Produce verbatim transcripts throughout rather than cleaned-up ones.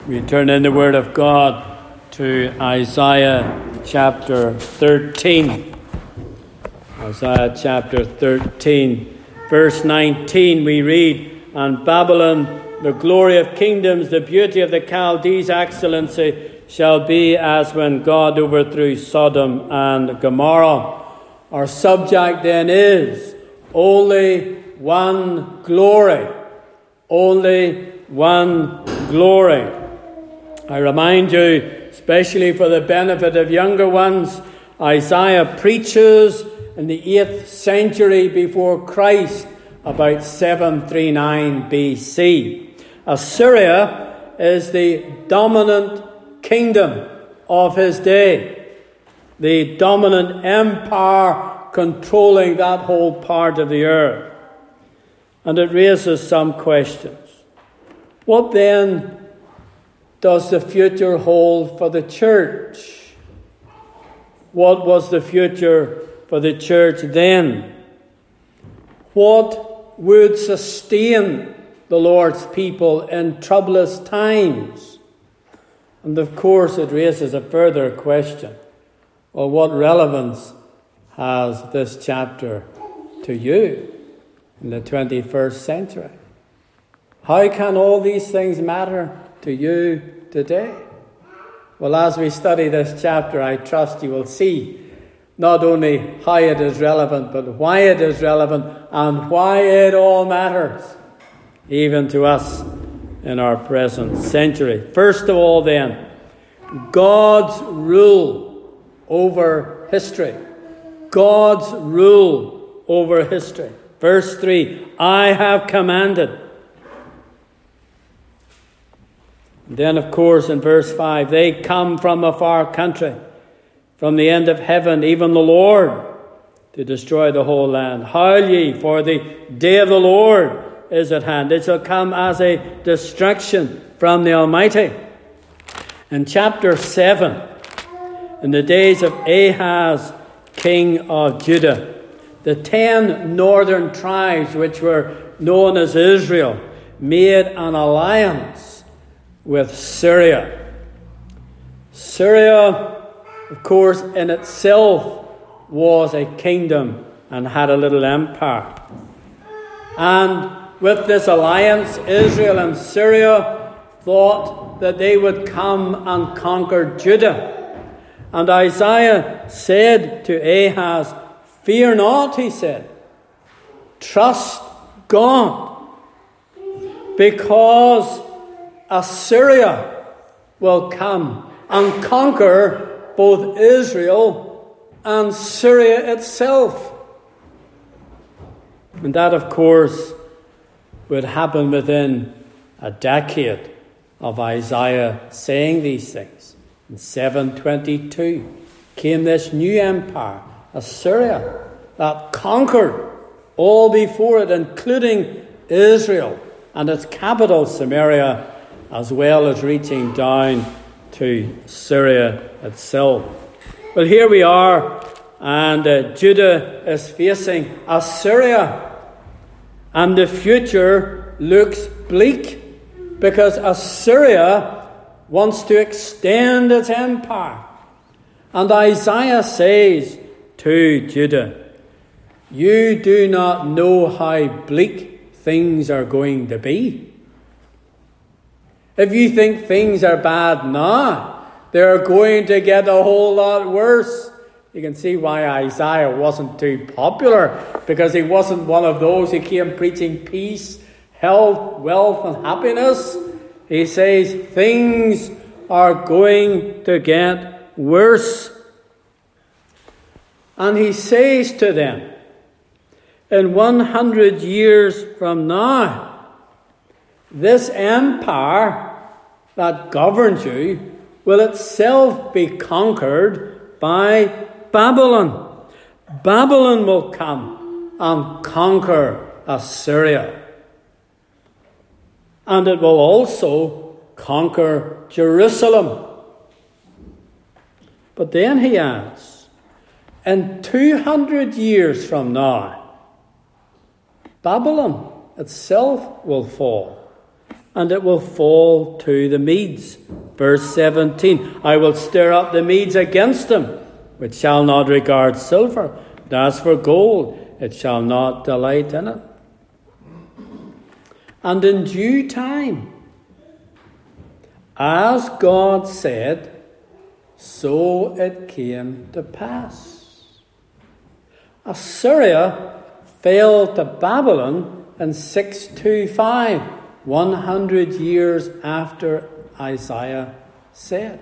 We turn in the Word of God to Isaiah chapter thirteen. Isaiah chapter thirteen, verse nineteen, we read, "And Babylon, the glory of kingdoms, the beauty of the Chaldees' excellency, shall be as when God overthrew Sodom and Gomorrah." Our subject then is only one glory. Only one glory. I remind you, especially for the benefit of younger ones, Isaiah preaches in the eighth century before Christ, about seven thirty-nine B C. Assyria is the dominant kingdom of his day, the dominant empire controlling that whole part of the earth. And it raises some questions. What then does the future hold for the church? What was the future for the church then? What would sustain the Lord's people in troublous times? And of course it raises a further question. Well, what relevance has this chapter to you in the twenty-first century? How can all these things matter to you today? Well, as we study this chapter, I trust you will see not only how it is relevant, but why it is relevant and why it all matters, even to us in our present century. First of all, then, God's rule over history. God's rule over history. Verse three, "I have commanded." Then, of course, in verse five, "They come from a far country, from the end of heaven, even the Lord, to destroy the whole land. Howl ye, for the day of the Lord is at hand. It shall come as a destruction from the Almighty." In chapter seven, in the days of Ahaz, king of Judah, the ten northern tribes, which were known as Israel, made an alliance with Syria. Syria, of course, in itself was a kingdom and had a little empire. And with this alliance, Israel and Syria thought that they would come and conquer Judah. And Isaiah said to Ahaz, "Fear not," he said. "Trust God, because Assyria will come and conquer both Israel and Syria itself." And that, of course, would happen within a decade of Isaiah saying these things. In seven twenty-two came this new empire, Assyria, that conquered all before it, including Israel and its capital, Samaria, as well as reaching down to Syria itself. Well, here we are, and uh, Judah is facing Assyria, and the future looks bleak, because Assyria wants to extend its empire. And Isaiah says to Judah, "You do not know how bleak things are going to be. If you think things are bad now, they're going to get a whole lot worse." You can see why Isaiah wasn't too popular, because he wasn't one of those who came preaching peace, health, wealth, and happiness. He says things are going to get worse. And he says to them, in one hundred years from now, this empire that governs you will itself be conquered by Babylon. Babylon will come and conquer Assyria. And it will also conquer Jerusalem. But then he adds, in two hundred years from now, Babylon itself will fall. and it will fall to the Medes. Verse seventeen, I will stir up the Medes against them, which shall not regard silver, but as for gold, it shall not delight in it. And in due time, as God said, so it came to pass. Assyria fell to Babylon in six twenty-five, one hundred years after Isaiah said.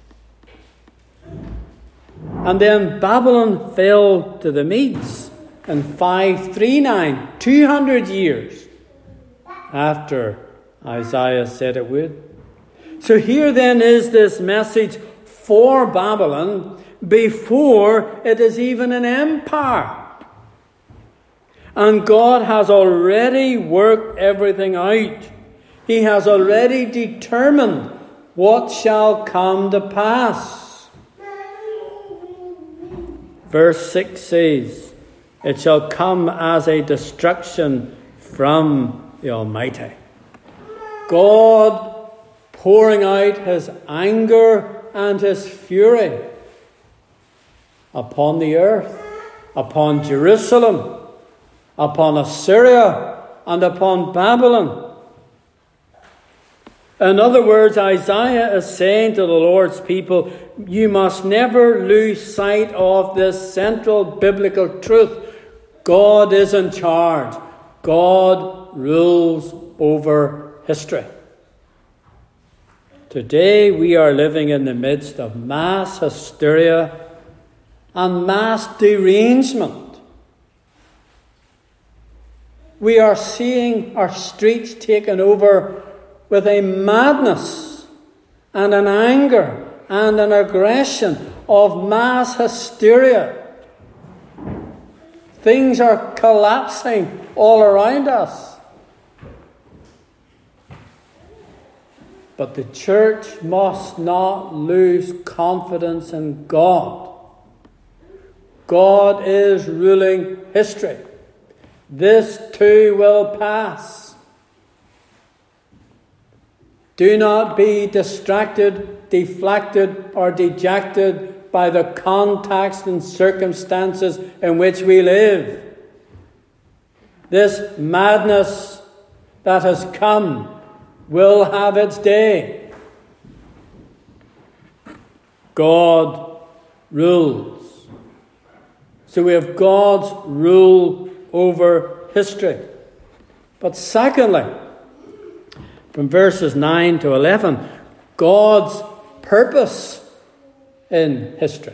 And then Babylon fell to the Medes in five thirty-nine, two hundred years after Isaiah said it would. So here then is this message for Babylon before it is even an empire. And God has already worked everything out. He has already determined what shall come to pass. Verse six says, it shall come as a destruction from the Almighty. God pouring out his anger and his fury upon the earth, upon Jerusalem, upon Assyria, and upon Babylon. In other words, Isaiah is saying to the Lord's people, you must never lose sight of this central biblical truth. God is in charge. God rules over history. Today we are living in the midst of mass hysteria and mass derangement. We are seeing our streets taken over with a madness and an anger and an aggression of mass hysteria. Things are collapsing all around us. But the church must not lose confidence in God. God is ruling history. This too will pass. Do not be distracted, deflected, or dejected by the context and circumstances in which we live. This madness that has come will have its day. God rules. So we have God's rule over history. But secondly, from verses nine to eleven, God's purpose in history.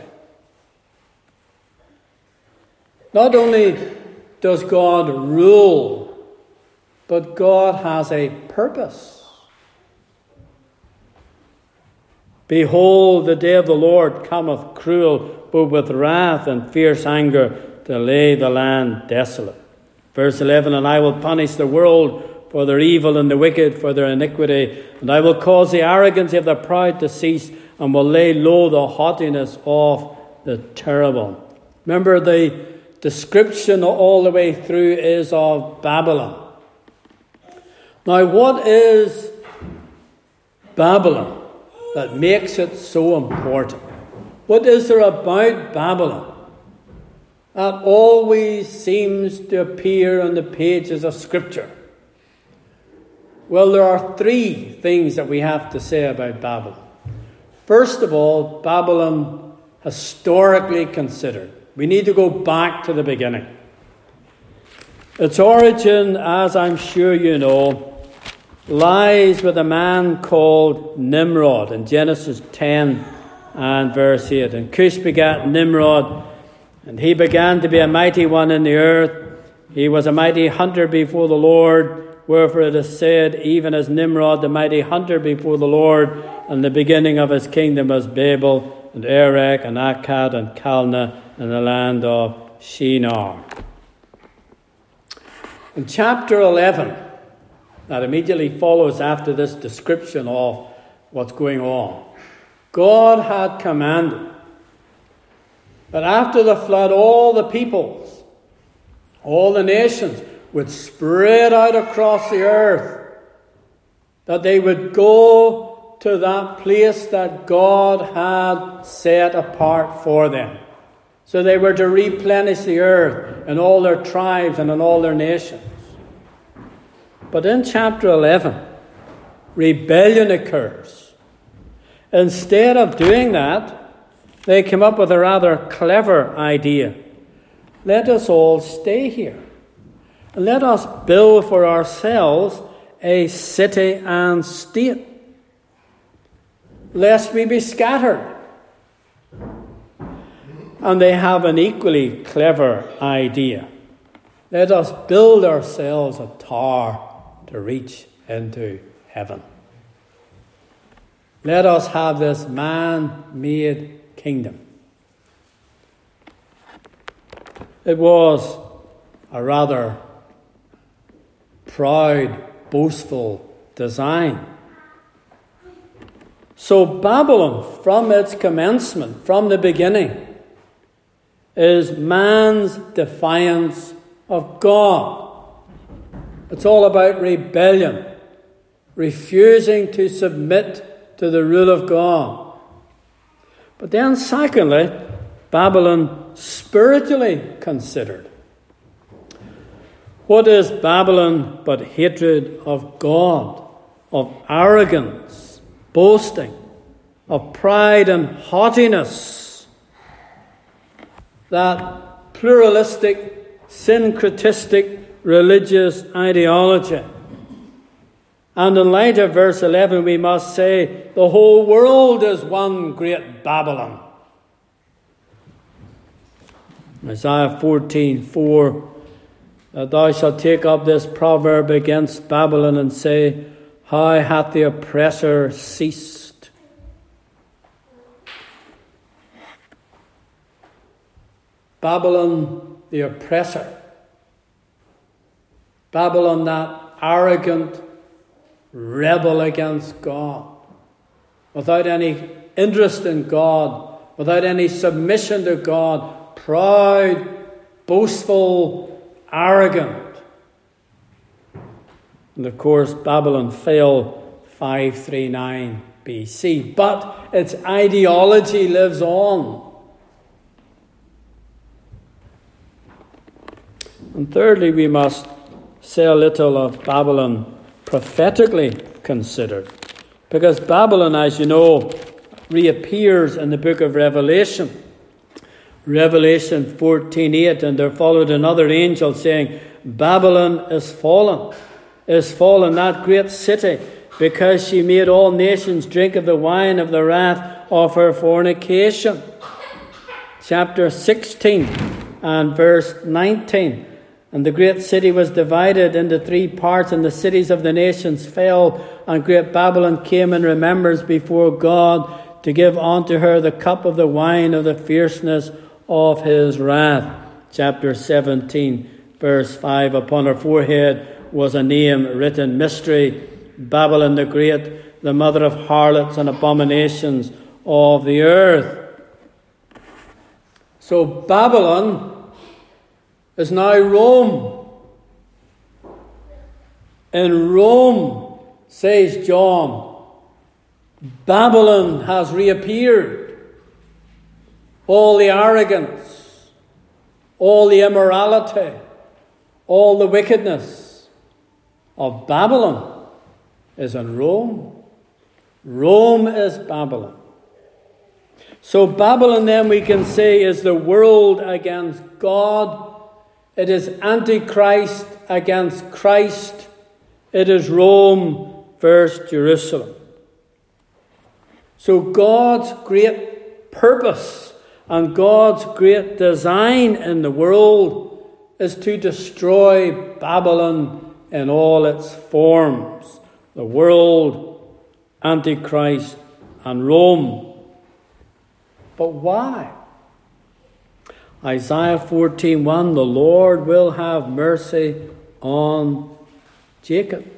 Not only does God rule, but God has a purpose. Behold, the day of the Lord cometh cruel, but with wrath and fierce anger, to lay the land desolate. Verse eleven, and I will punish the world for their evil and the wicked for their iniquity, and I will cause the arrogancy of the proud to cease, and will lay low the haughtiness of the terrible. Remember, the description all the way through is of Babylon. Now, what is Babylon that makes it so important? What is there about Babylon that always seems to appear on the pages of Scripture? Well, there are three things that we have to say about Babylon. First of all, Babylon historically considered. We need to go back to the beginning. Its origin, as I'm sure you know, lies with a man called Nimrod in Genesis ten and verse eight. And Cush begat Nimrod, and he began to be a mighty one in the earth. He was a mighty hunter before the Lord. Wherefore it is said, even as Nimrod, the mighty hunter before the Lord, and the beginning of his kingdom was Babel, and Erech, and Akkad, and Calneh, in the land of Shinar. In chapter eleven, that immediately follows after this description of what's going on, God had commanded that after the flood, all the peoples, all the nations, would spread out across the earth that they would go to that place that God had set apart for them. So they were to replenish the earth in all their tribes and in all their nations. But in chapter eleven, rebellion occurs. Instead of doing that, they came up with a rather clever idea. Let us all stay here. And let us build for ourselves a city and state, lest we be scattered. And they have an equally clever idea. Let us build ourselves a tower to reach into heaven. Let us have this man-made kingdom. It was a rather proud, boastful design. So Babylon, from its commencement, from the beginning, is man's defiance of God. It's all about rebellion, refusing to submit to the rule of God. But then secondly, Babylon spiritually considered. What is Babylon but hatred of God, of arrogance, boasting, of pride and haughtiness? That pluralistic, syncretistic religious ideology. And in light of verse eleven, we must say the whole world is one great Babylon. Isaiah fourteen four, that thou shalt take up this proverb against Babylon and say, how hath the oppressor ceased? Babylon, the oppressor. Babylon, that arrogant rebel against God, without any interest in God, without any submission to God, proud, boastful, arrogant. And of course, Babylon fell five thirty-nine B C, but its ideology lives on. And thirdly, we must say a little of Babylon prophetically considered. Because Babylon, as you know, reappears in the book of Revelation. Revelation fourteen eight, and there followed another angel saying, Babylon is fallen, is fallen, that great city, because she made all nations drink of the wine of the wrath of her fornication. Chapter sixteen and verse nineteen. And the great city was divided into three parts, and the cities of the nations fell, and great Babylon came in remembrance before God to give unto her the cup of the wine of the fierceness of his wrath. Chapter seventeen, verse five. Upon her forehead was a name written, Mystery, Babylon the Great, the mother of harlots and abominations of the earth. So Babylon is now Rome. In Rome, says John, Babylon has reappeared. All the arrogance, all the immorality, all the wickedness of Babylon is in Rome. Rome is Babylon. So Babylon, then, we can say, is the world against God. It is Antichrist against Christ. It is Rome versus Jerusalem. So God's great purpose and God's great design in the world is to destroy Babylon in all its forms. The world, Antichrist, and Rome. But why? Isaiah fourteen one, the Lord will have mercy on Jacob.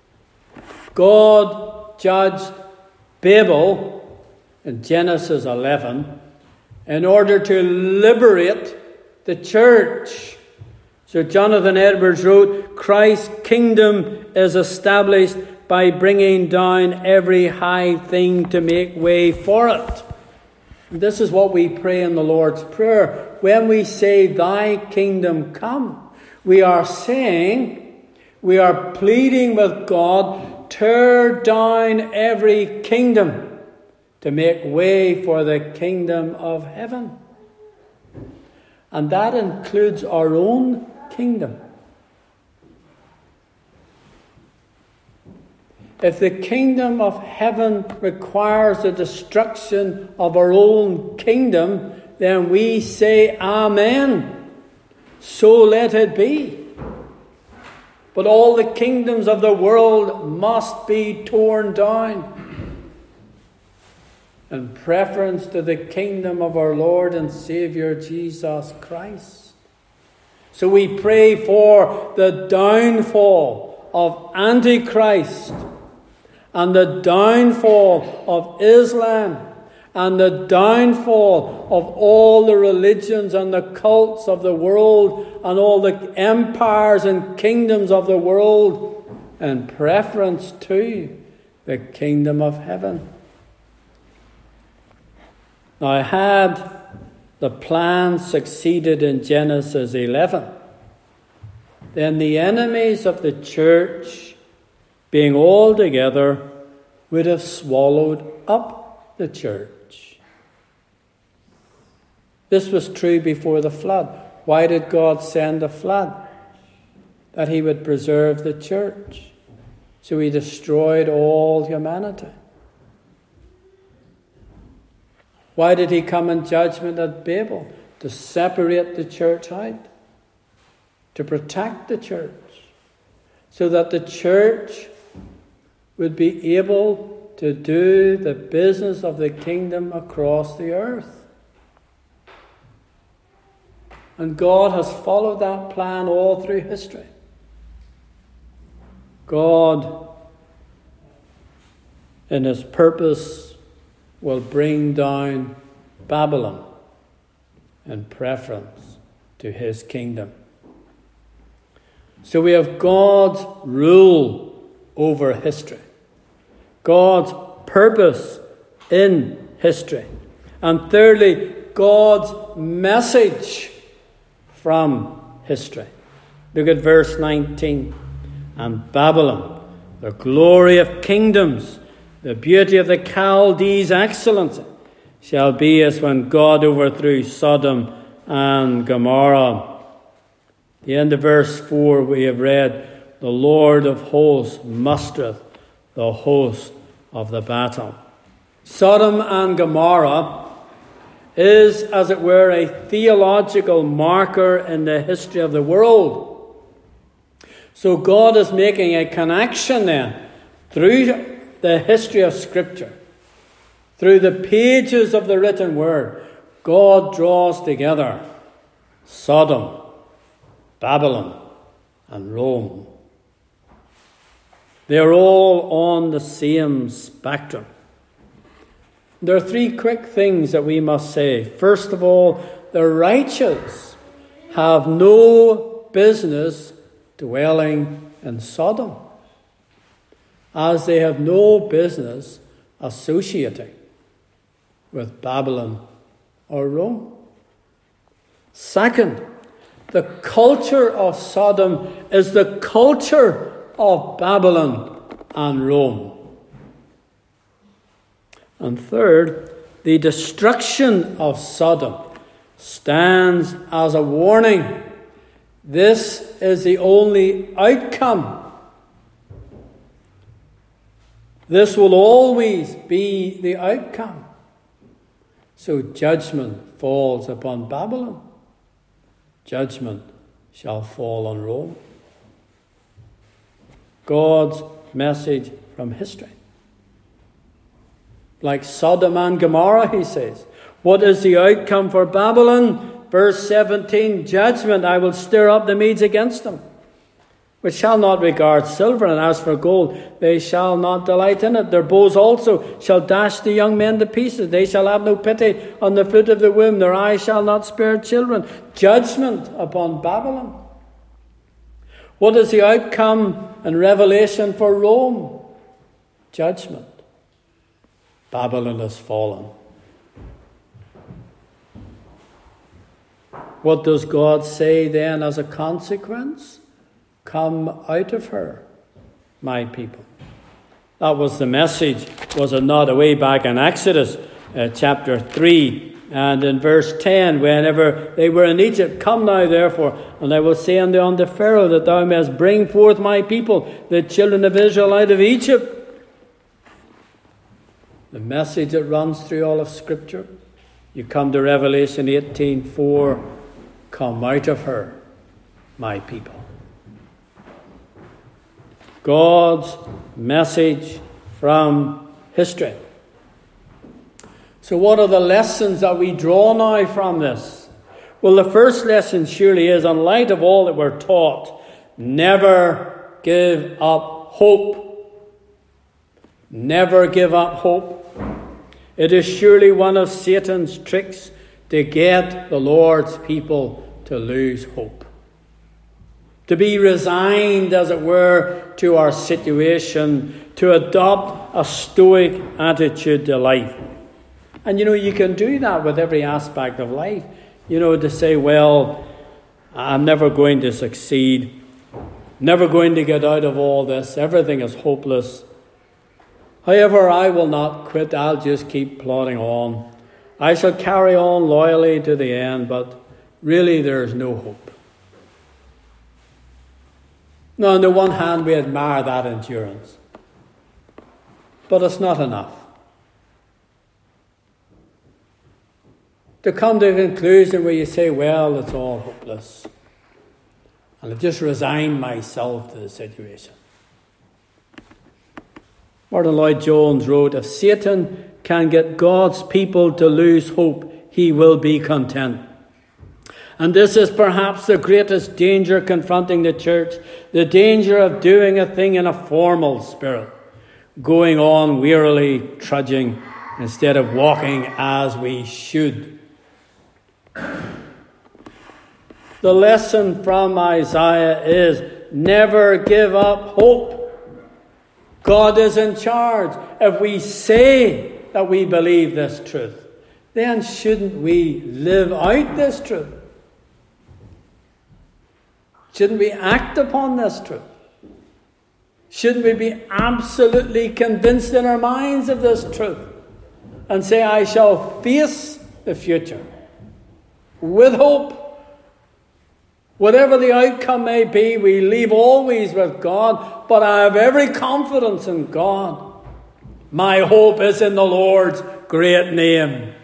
God judged Babel in Genesis eleven in order to liberate the church. Sir Jonathan Edwards wrote, Christ's kingdom is established by bringing down every high thing to make way for it. And this is what we pray in the Lord's Prayer. When we say, Thy kingdom come, we are saying, we are pleading with God, tear down every kingdom to make way for the kingdom of heaven. And that includes our own kingdom. If the kingdom of heaven requires the destruction of our own kingdom, then we say, Amen. So let it be. But all the kingdoms of the world must be torn down in preference to the kingdom of our Lord and Savior Jesus Christ. So we pray for the downfall of Antichrist, and the downfall of Islam, and the downfall of all the religions and the cults of the world, and all the empires and kingdoms of the world, in preference to the kingdom of heaven. Now, had the plan succeeded in Genesis eleven, then the enemies of the church, being all together, would have swallowed up the church. This was true before the flood. Why did God send a flood? That he would preserve the church. So he destroyed all humanity. Why did he come in judgment at Babel? To separate the church out. To protect the church. So that the church would be able to do the business of the kingdom across the earth. And God has followed that plan all through history. God, in his purpose, will bring down Babylon in preference to his kingdom. So we have God's rule over history. God's purpose in history. And thirdly, God's message from history. Look at verse nineteen. And Babylon, the glory of kingdoms, the beauty of the Chaldees' excellency, shall be as when God overthrew Sodom and Gomorrah. The end of verse four we have read, the Lord of hosts mustereth the host of the battle. Sodom and Gomorrah is, as it were, a theological marker in the history of the world. So God is making a connection then through the history of Scripture, through the pages of the written word. God draws together Sodom, Babylon, and Rome. They're all on the same spectrum. There are three quick things that we must say. First of all, the righteous have no business dwelling in Sodom, as they have no business associating with Babylon or Rome. Second, the culture of Sodom is the culture of Babylon and Rome. And third, the destruction of Sodom stands as a warning. This is the only outcome. This will always be the outcome. So judgment falls upon Babylon. Judgment shall fall on Rome. God's message from history. Like Sodom and Gomorrah, he says. What is the outcome for Babylon? Verse seventeen, judgment. I will stir up the Medes against them, which shall not regard silver, and as for gold, they shall not delight in it. Their bows also shall dash the young men to pieces. They shall have no pity on the fruit of the womb. Their eyes shall not spare children. Judgment upon Babylon. What is the outcome in Revelation for Rome? judgment. Babylon has fallen. What does God say then as a consequence? Come out of her, my people. That was the message, was it not, away back in Exodus uh, chapter three and in verse ten, whenever they were in Egypt. Come now, therefore, and I will say unto, unto Pharaoh, that thou mayest bring forth my people, the children of Israel, out of Egypt. The message that runs through all of Scripture. You come to Revelation eighteen four, come out of her, my people. God's message from history. So what are the lessons that we draw now from this? Well, the first lesson surely is, in light of all that we're taught, never give up hope. Never give up hope. It is surely one of Satan's tricks to get the Lord's people to lose hope. To be resigned, as it were, to our situation, to adopt a stoic attitude to life. And you know, you can do that with every aspect of life. You know, to say, well, I'm never going to succeed, never going to get out of all this, everything is hopeless. However, I will not quit, I'll just keep plodding on. I shall carry on loyally to the end, but really there is no hope. Now, on the one hand, we admire that endurance. But it's not enough. To come to a conclusion where you say, well, it's all hopeless, and I just resign myself to the situation. Martin Lloyd-Jones wrote, if Satan can get God's people to lose hope, he will be content. And this is perhaps the greatest danger confronting the church, the danger of doing a thing in a formal spirit, going on wearily trudging instead of walking as we should. The lesson from Isaiah is never give up hope. God is in charge. If we say that we believe this truth, then shouldn't we live out this truth? Shouldn't we act upon this truth? Shouldn't we be absolutely convinced in our minds of this truth and say, I shall face the future with hope? Whatever the outcome may be, we leave always with God, but I have every confidence in God. My hope is in the Lord's great name.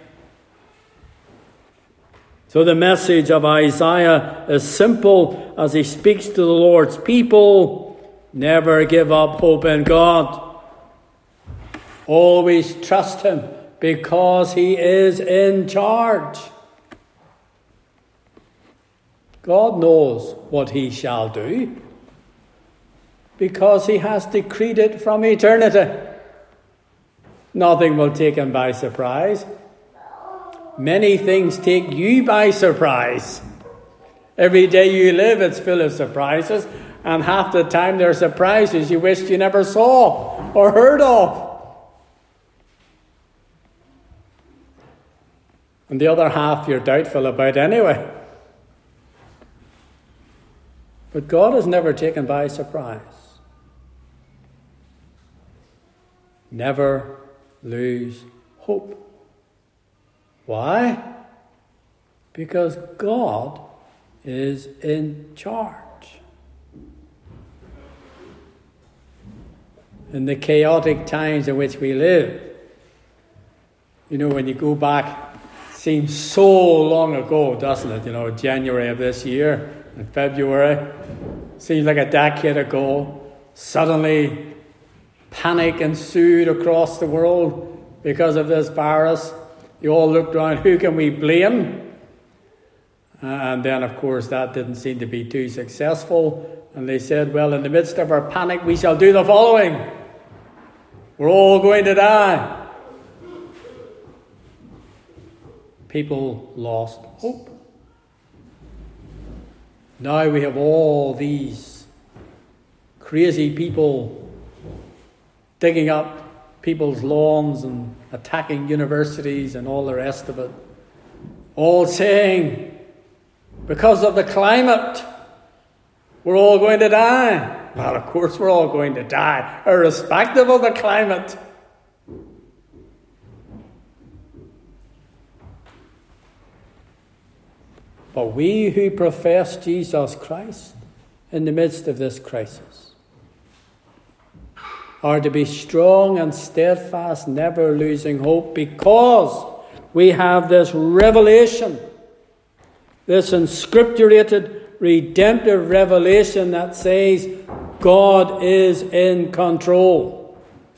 So the message of Isaiah is simple as he speaks to the Lord's people. Never give up hope in God. Always trust him because he is in charge. God knows what he shall do because he has decreed it from eternity. Nothing will take him by surprise. Many things take you by surprise. Every day you live, it's full of surprises. And half the time there are surprises you wished you never saw or heard of. And the other half you're doubtful about anyway. But God is never taken by surprise. Never lose hope. Why? Because God is in charge. In the chaotic times in which we live, you know, when you go back, it seems so long ago, doesn't it? You know, January of this year, in February, seems like a decade ago. Suddenly, panic ensued across the world because of this virus. You all looked around, who can we blame? Uh, and then, of course, that didn't seem to be too successful. And they said, well, in the midst of our panic, we shall do the following. We're all going to die. People lost hope. Now we have all these crazy people digging up people's lawns and attacking universities and all the rest of it. All saying, because of the climate, we're all going to die. Well, of course we're all going to die, irrespective of the climate. But we who profess Jesus Christ in the midst of this crisis are to be strong and steadfast, never losing hope, because we have this revelation, this inscripturated, redemptive revelation that says God is in control.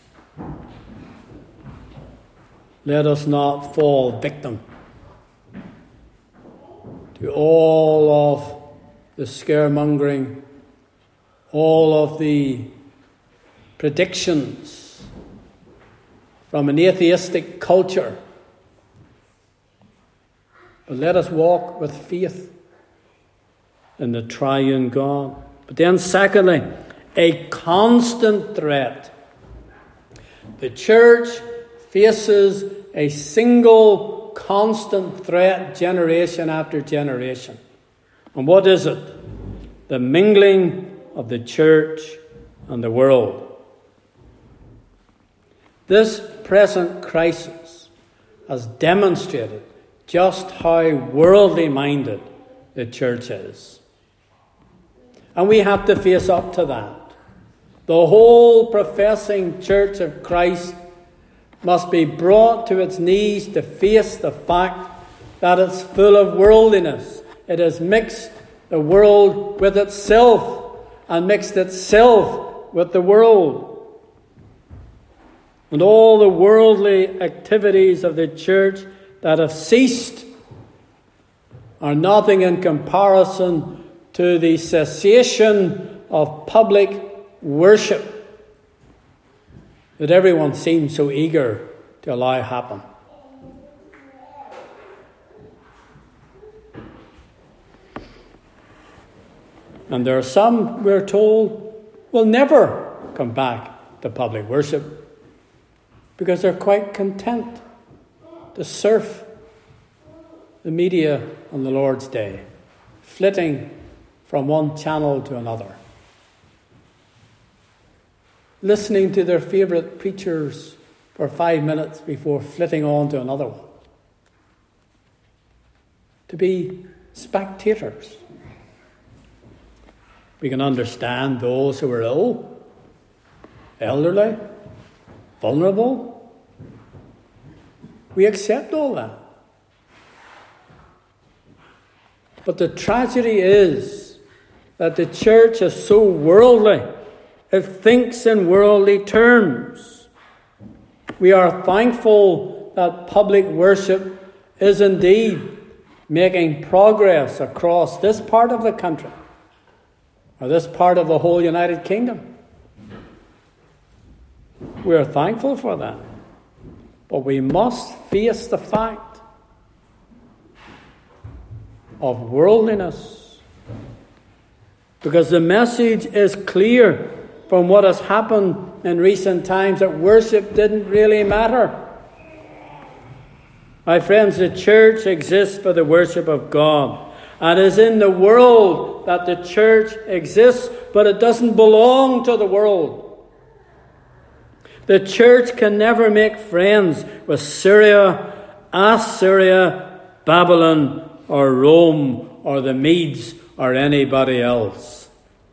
Let us not fall victim to all of the scaremongering, all of the predictions from an atheistic culture. But let us walk with faith in the triune God. But then secondly, a constant threat. The church faces a single constant threat generation after generation. And what is it? The mingling of the church and the world. This present crisis has demonstrated just how worldly minded the church is. And we have to face up to that. The whole professing church of Christ must be brought to its knees to face the fact that it's full of worldliness. It has mixed the world with itself and mixed itself with the world. And all the worldly activities of the church that have ceased are nothing in comparison to the cessation of public worship that everyone seems so eager to allow happen. And there are some, we're told, will never come back to public worship because they're quite content to surf the media on the Lord's Day, flitting from one channel to another, listening to their favourite preachers for five minutes before flitting on to another one. To be spectators. We can understand those who are ill, elderly, vulnerable. We accept all that. But the tragedy is that the church is so worldly. It thinks in worldly terms. We are thankful that public worship is indeed making progress across this part of the country, or this part of the whole United Kingdom. We are thankful for that. But we must face the fact of worldliness. Because the message is clear from what has happened in recent times that worship didn't really matter. My friends, the church exists for the worship of God. And it is in the world that the church exists, but it doesn't belong to the world. The church can never make friends with Syria, Assyria, Babylon, or Rome, or the Medes, or anybody else.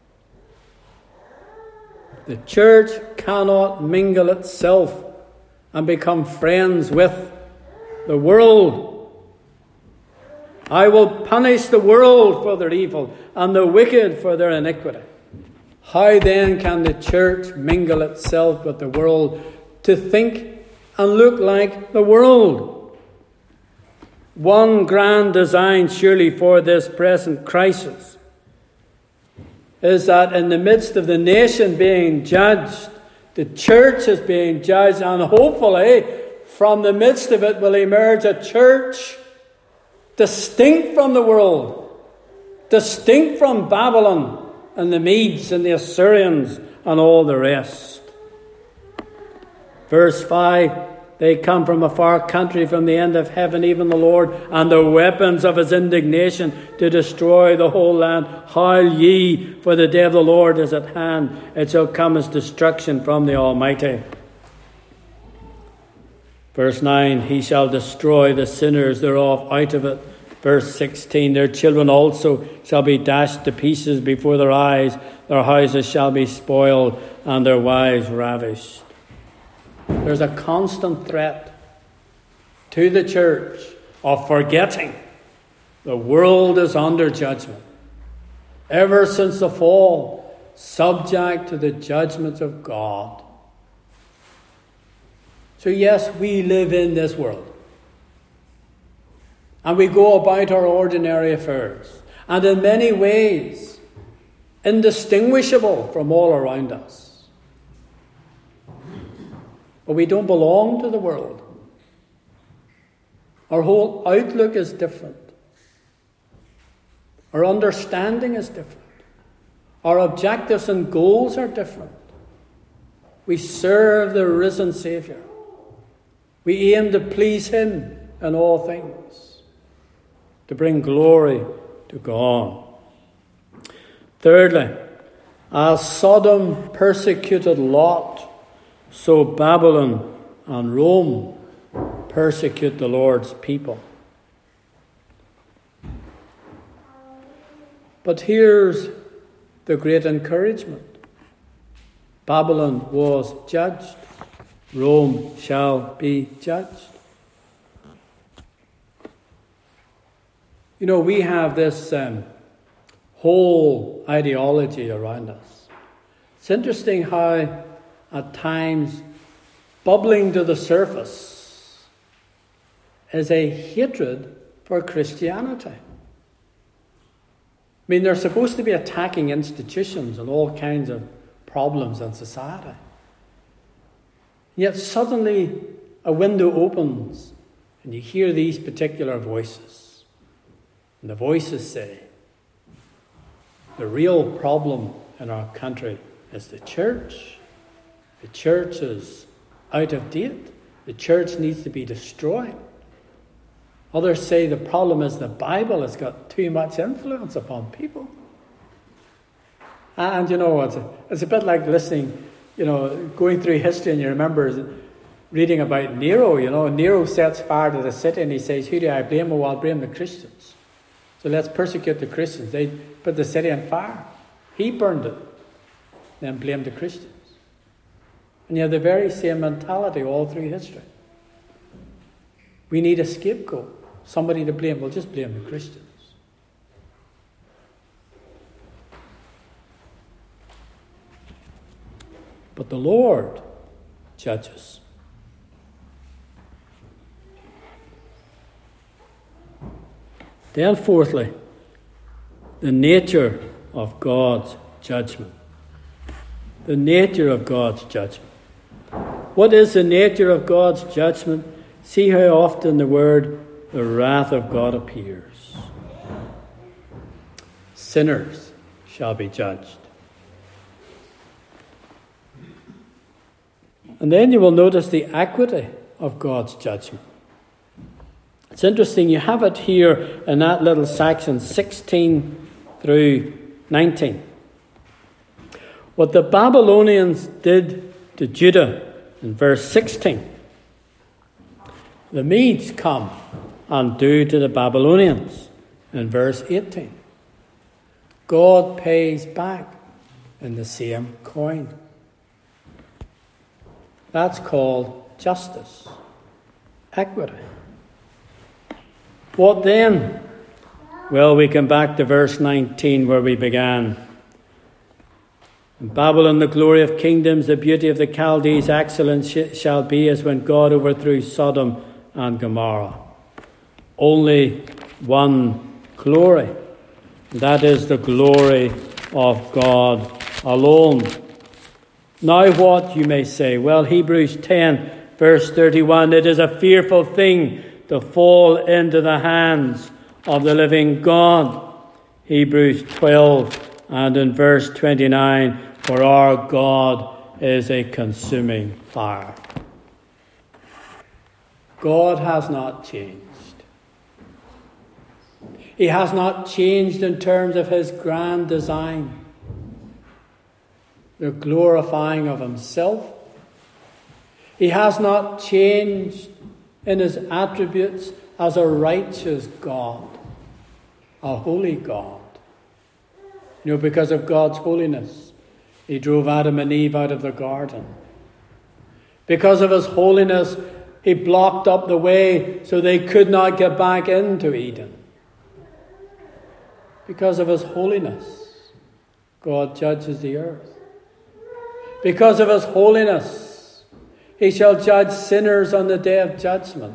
The church cannot mingle itself and become friends with the world. I will punish the world for their evil and the wicked for their iniquity. How then can the church mingle itself with the world to think and look like the world? One grand design surely for this present crisis is that in the midst of the nation being judged, the church is being judged, and hopefully from the midst of it will emerge a church distinct from the world, distinct from Babylon and the Medes and the Assyrians and all the rest. Verse five, they come from a far country, from the end of heaven, even the Lord, and the weapons of his indignation to destroy the whole land. Howl ye, for the day of the Lord is at hand. It shall come as destruction from the Almighty. Verse nine, he shall destroy the sinners thereof out of it. Verse sixteen, their children also shall be dashed to pieces before their eyes. Their houses shall be spoiled, and their wives ravished. There's a constant threat to the church of forgetting the world is under judgment. Ever since the fall, subject to the judgments of God. So yes, we live in this world. And we go about our ordinary affairs. And in many ways, indistinguishable from all around us. But we don't belong to the world. Our whole outlook is different. Our understanding is different. Our objectives and goals are different. We serve the risen Saviour. We aim to please him in all things, to bring glory to God. Thirdly, as Sodom persecuted Lot, so Babylon and Rome persecute the Lord's people. But here's the great encouragement. Babylon was judged. Rome shall be judged. You know, we have this um, whole ideology around us. It's interesting how at times bubbling to the surface is a hatred for Christianity. I mean, they're supposed to be attacking institutions and all kinds of problems in society. Yet suddenly a window opens and you hear these particular voices. And the voices say, the real problem in our country is the church. The church is out of date. The church needs to be destroyed. Others say the problem is the Bible has got too much influence upon people. And you know, it's a, it's a bit like listening, you know, going through history, and you remember reading about Nero. You know, Nero sets fire to the city and he says, who do I blame? Oh, I'll blame the Christians. So let's persecute the Christians. They put the city on fire. He burned it, then blamed the Christians. And you have the very same mentality all through history. We need a scapegoat, somebody to blame. We'll just blame the Christians. But the Lord judges. Then fourthly, the nature of God's judgment. The nature of God's judgment. What is the nature of God's judgment? See how often the word, the wrath of God, appears. Sinners shall be judged. And then you will notice the equity of God's judgment. It's interesting, you have it here in that little section, sixteen through nineteen. What the Babylonians did to Judah in verse sixteen, the Medes come and do to the Babylonians in verse eighteen. God pays back in the same coin. That's called justice, equity. What then? Well, we come back to verse nineteen where we began. In Babylon, the glory of kingdoms, the beauty of the Chaldees, excellence shall be as when God overthrew Sodom and Gomorrah. Only one glory. That is the glory of God alone. Now what, you may say? Well, Hebrews ten, verse thirty-one, it is a fearful thing to fall into the hands of the living God. Hebrews twelve and in verse twenty-nine, for our God is a consuming fire. God has not changed. He has not changed in terms of his grand design, the glorifying of himself. He has not changed in his attributes as a righteous God, a holy God. You know, because of God's holiness, he drove Adam and Eve out of the garden. Because of his holiness, he blocked up the way so they could not get back into Eden. Because of his holiness, God judges the earth. Because of his holiness, he shall judge sinners on the day of judgment.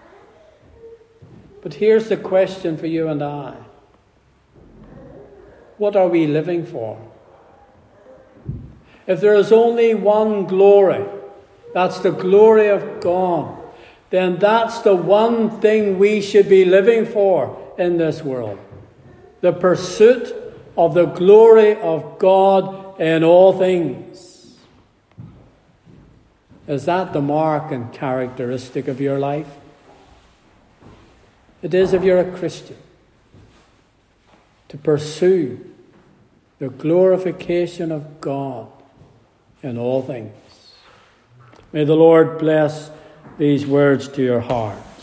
But here's the question for you and I. What are we living for? If there is only one glory, that's the glory of God, then that's the one thing we should be living for in this world. The pursuit of the glory of God in all things. Is that the mark and characteristic of your life? It is if you're a Christian. To pursue the glorification of God in all things. May the Lord bless these words to your heart.